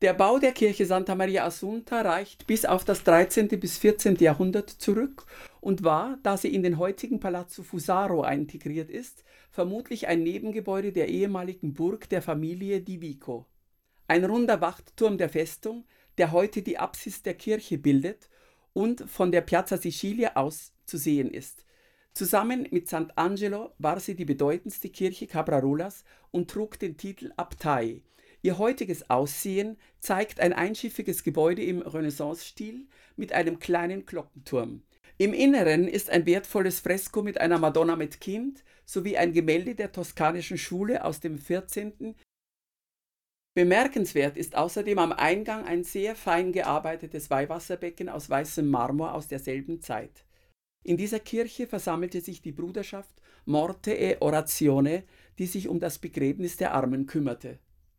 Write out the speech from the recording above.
Der Bau der Kirche Santa Maria Assunta reicht bis auf das 13. bis 14. Jahrhundert zurück und war, da sie in den heutigen Palazzo Fusaro integriert ist, vermutlich ein Nebengebäude der ehemaligen Burg der Familie di Vico. Ein runder Wachturm der Festung, der heute die Apsis der Kirche bildet und von der Piazza Sicilia aus zu sehen ist. Zusammen mit Sant'Angelo war sie die bedeutendste Kirche Cabrarolas und trug den Titel Abtei. Ihr heutiges Aussehen zeigt ein einschiffiges Gebäude im Renaissance-Stil mit einem kleinen Glockenturm. Im Inneren ist ein wertvolles Fresko mit einer Madonna mit Kind sowie ein Gemälde der toskanischen Schule aus dem 14. Bemerkenswert ist außerdem am Eingang ein sehr fein gearbeitetes Weihwasserbecken aus weißem Marmor aus derselben Zeit. In dieser Kirche versammelte sich die Bruderschaft Morte e Orazione, die sich um das Begräbnis der Armen kümmerte.